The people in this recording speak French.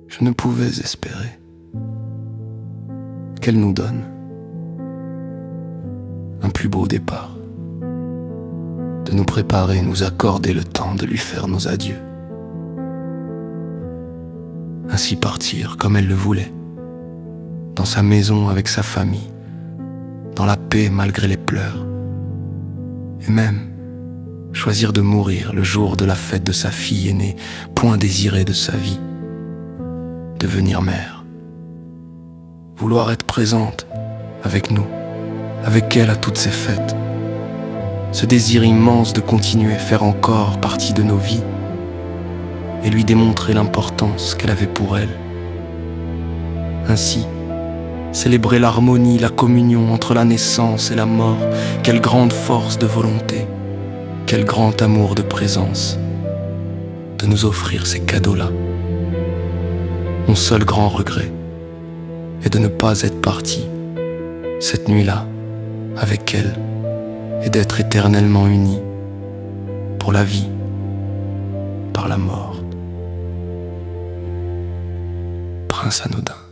Je ne pouvais espérer qu'elle nous donne un plus beau départ, de nous préparer, nous accorder le temps de lui faire nos adieux. Ainsi partir comme elle le voulait, dans sa maison avec sa famille, dans la paix malgré les pleurs, et même choisir de mourir le jour de la fête de sa fille aînée, point désirée de sa vie, devenir mère, vouloir être présente avec nous, avec elle à toutes ces fêtes, ce désir immense de continuer, faire encore partie de nos vies et lui démontrer l'importance qu'elle avait pour elle. Ainsi, célébrer l'harmonie, la communion entre la naissance et la mort, quelle grande force de volonté, quel grand amour de présence, de nous offrir ces cadeaux-là. Mon seul grand regret est de ne pas être parti cette nuit-là avec elle et d'être éternellement unis pour la vie, par la mort. Prince Anodin.